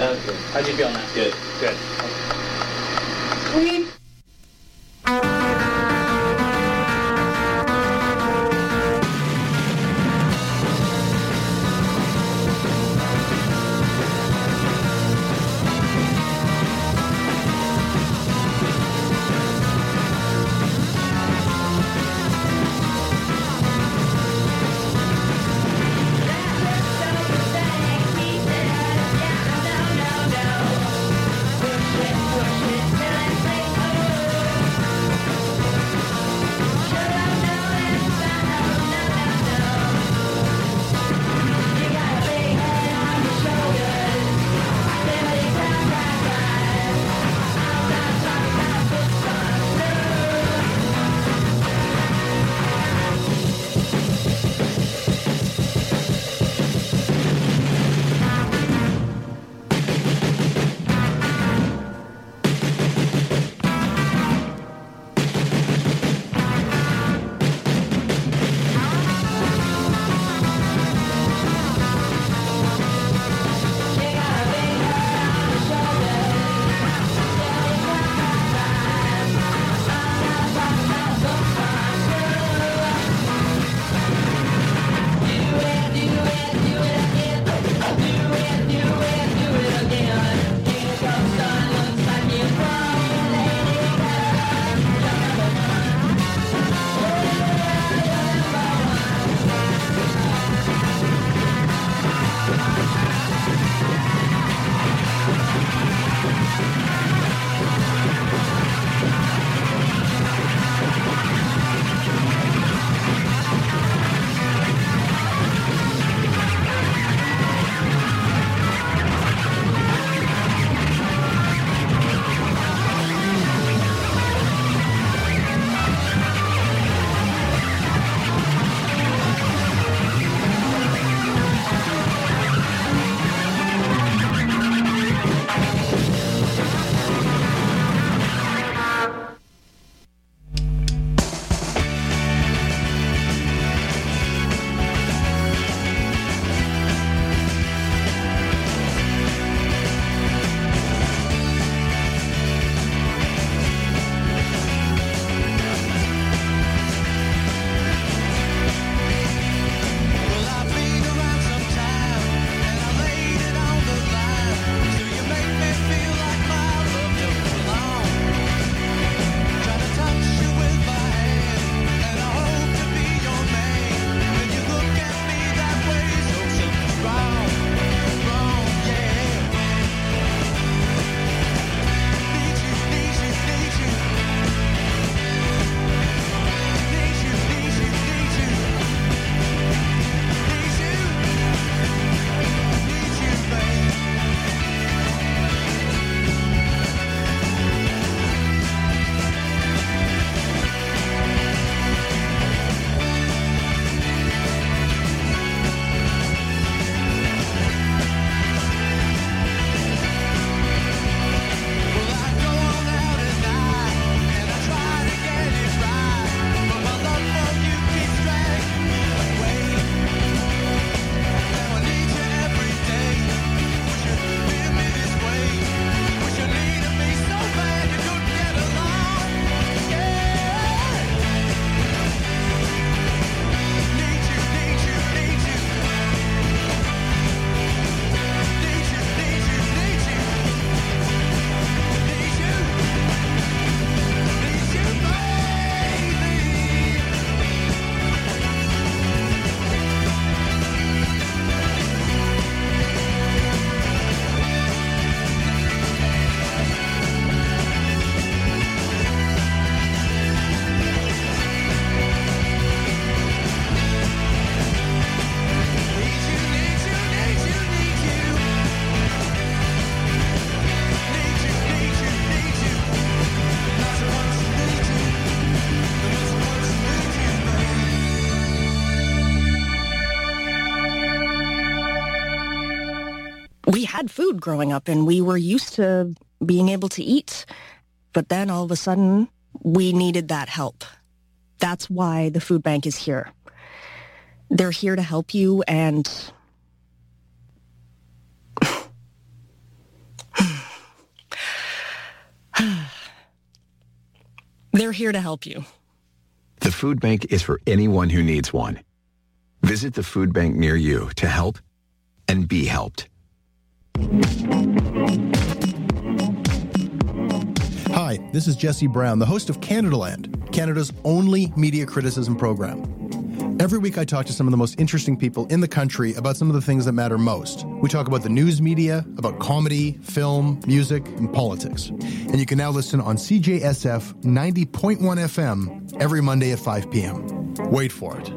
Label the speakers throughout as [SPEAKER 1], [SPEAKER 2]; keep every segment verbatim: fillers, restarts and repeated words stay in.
[SPEAKER 1] Sounds good. How'd you feel now?
[SPEAKER 2] Good.
[SPEAKER 1] Good.
[SPEAKER 3] Sweet.
[SPEAKER 4] we had food growing up and we were used to being able to eat. But then all of a sudden, we needed that help. That's why the food bank is here. They're here to help you, and They're here to help you.
[SPEAKER 1] The food bank is for anyone who needs one. Visit the food bank near you to help and be helped.
[SPEAKER 2] Hi, this is Jesse Brown, the host of Canadaland, Canada's only media criticism program. Every week I talk to some of the most interesting people in the country about some of the things that matter most. We talk about the news media, about comedy, film, music, and politics. And you can now listen on C J S F ninety point one F M every Monday at five p.m. Wait for it.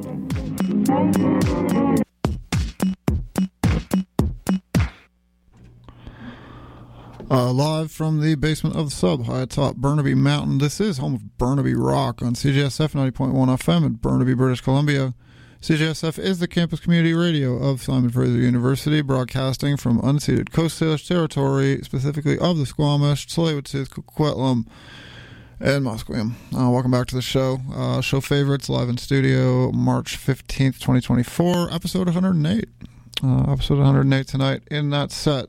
[SPEAKER 3] Uh, live from the basement of the sub, high atop Burnaby Mountain. This is home of Burnaby Rock on C J S F ninety point one F M in Burnaby, British Columbia. C J S F is the campus community radio of Simon Fraser University, broadcasting from unceded Coast Salish territory, specifically of the Squamish, Tsleil-Waututh, Coquitlam, and Musqueam. Uh, welcome back to the show. Uh, show favorites, live in studio, March fifteenth, twenty twenty-four, episode one hundred eight. Uh, episode one hundred eight tonight. In that set,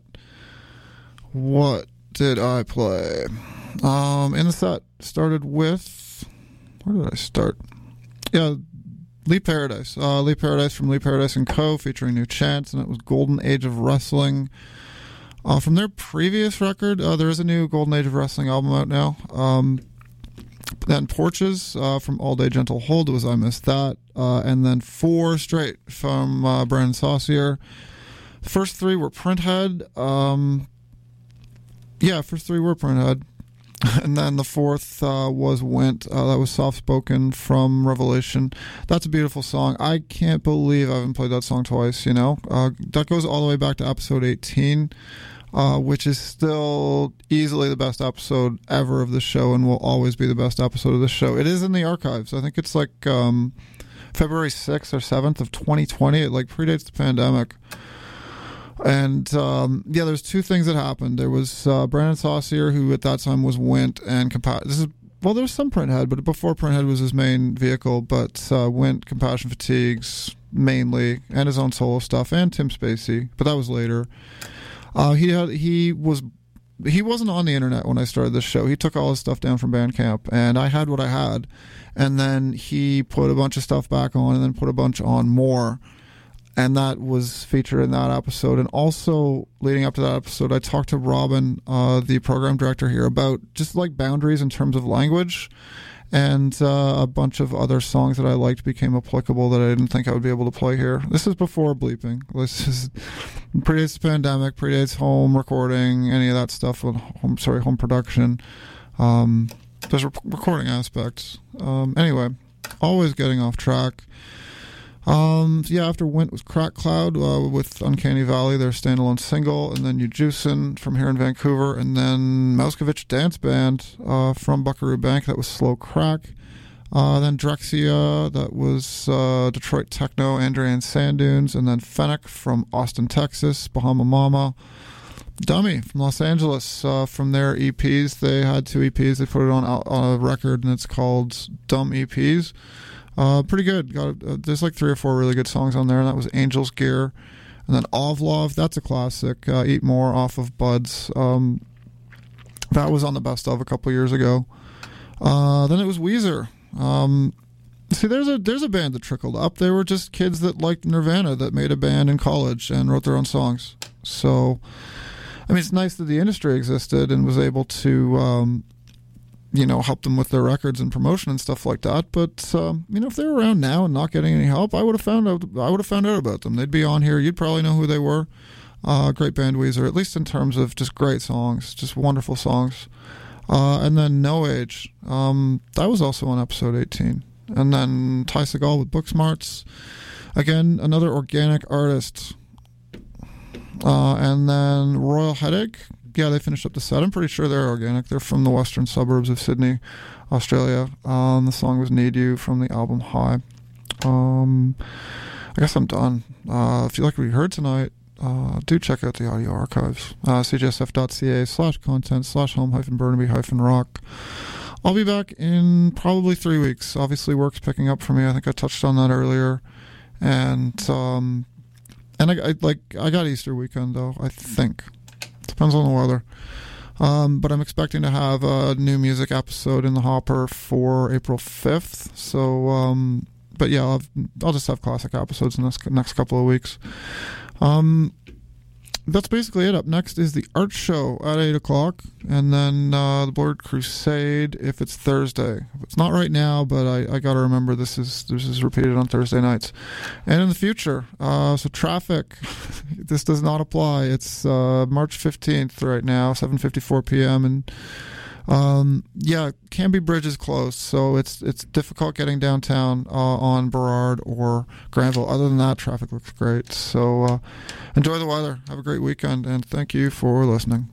[SPEAKER 3] what did I play? Um, in the set, started with... Where did I start? Yeah, Lee Paradise. Uh, Lee Paradise from Lee Paradise and Co., featuring New Chance, and it was Golden Age of Wrestling. Uh, from their previous record, uh, there is a new Golden Age of Wrestling album out now. Um, then Porches uh, from All Day Gentle Hold was I Missed That. Uh, and then Four Straight from uh, Brandon Saucier. The first three were Printhead. Um... Yeah, first three were Printhead. And then the fourth uh, was Went. Uh, that was Soft Spoken from Revelation. That's a beautiful song. I can't believe I haven't played that song twice, you know. Uh, that goes all the way back to episode eighteen, uh, which is still easily the best episode ever of the show and will always be the best episode of the show. It is in the archives. I think it's like um, February sixth or seventh of twenty twenty. It like predates the pandemic. And, um, yeah, there's two things that happened. There was uh, Brandon Saucier, who at that time was Wint and Compa- This is Well, there was some Printhead, but before Printhead was his main vehicle, but uh, Wint, Compassion Fatigues, mainly, and his own solo stuff, and Tim Spacey, but that was later. Uh, he had he was he wasn't on the internet when I started this show. He took all his stuff down from Bandcamp, and I had what I had, and then he put a bunch of stuff back on, and then put a bunch on more. And that was featured in that episode. And also, leading up to that episode, I talked to Robin, uh, the program director here, about just like boundaries in terms of language. And uh, a bunch of other songs that I liked became applicable that I didn't think I would be able to play here. This is before bleeping. This is predates the pandemic, predates home recording, any of that stuff with home, sorry, home production. Um, there's re- recording aspects. Um, anyway, always getting off track. Um, yeah, after Wint was Crack Cloud uh, with Uncanny Valley, their standalone single, and then Ujusin from here in Vancouver, and then Mouskovich Dance Band uh, from Buckaroo Bank, that was Slow Crack. Uh, then Drexia, that was uh, Detroit Techno, Andrean Sand Dunes, and then Fennec from Austin, Texas, Bahama Mama. Dummy from Los Angeles, uh, from their E Ps. They had two E Ps, they put it on, on a record, and it's called Dumb E Ps. Uh, pretty good. Got uh, there's like three or four really good songs on there, and that was Angel's Gear. And then Ovlov, that's a classic. Uh, Eat More off of Buds. Um, that was on the best of a couple years ago. Uh, then it was Weezer. Um, see, there's a there's a band that trickled up. They were just kids that liked Nirvana that made a band in college and wrote their own songs. So, I mean, it's nice that the industry existed and was able to, um, you know, help them with their records and promotion and stuff like that. But, um, you know, if they were around now and not getting any help, I would have found out, I would have found out about them. They'd be on here. You'd probably know who they were. Uh, great band, Weezer, at least in terms of just great songs, just wonderful songs. Uh, and then No Age. Um, that was also on episode eighteen. And then Ty Segall with Booksmarts. Again, another organic artist. Uh, and then Royal Headache. Yeah, they finished up the set. I'm pretty sure they're organic. They're from the western suburbs of Sydney, Australia. Um, the song was Need You from the album High. Um, I guess I'm done. Uh, if you like what you heard tonight, uh, do check out the audio archives. Uh, c j s f dot c a slash content slash home hyphen Burnaby hyphen rock. I'll be back in probably three weeks. Obviously, work's picking up for me. I think I touched on that earlier. And, um, and I, I like I got Easter weekend, though, I think. Depends on the weather. Um, but I'm expecting to have a new music episode in the hopper for April fifth. So, um, but yeah, I'll, have, I'll just have classic episodes in this next couple of weeks. Um, that's basically it. Up next is the art show at eight o'clock, and then uh, the Board Crusade if it's Thursday. It's not right now, but I, I got to remember this is this is repeated on Thursday nights. And in the future, uh, so Traffic, this does not apply. It's uh, March fifteenth right now, seven fifty-four p.m. and um, yeah, Canby Bridge is closed, so it's it's difficult getting downtown uh, on Burrard or Granville. Other than that, traffic looks great. So uh, enjoy the weather. Have a great weekend, and thank you for listening.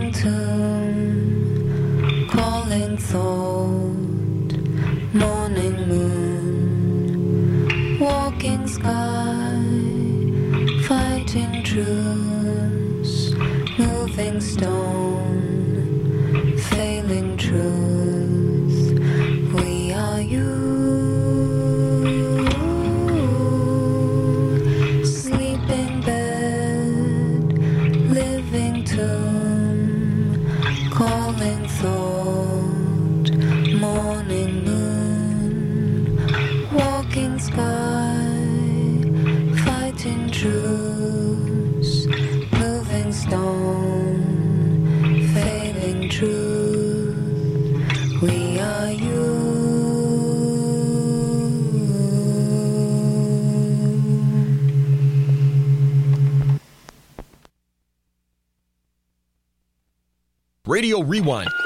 [SPEAKER 5] Livington, calling thought, morning truths, moving stone, failing truth. We are you. Sleeping bed, living tomb, calling thought, morning moon, walking sky, fighting truths, moving stone, failing truth. We are you.
[SPEAKER 6] Radio Rewind.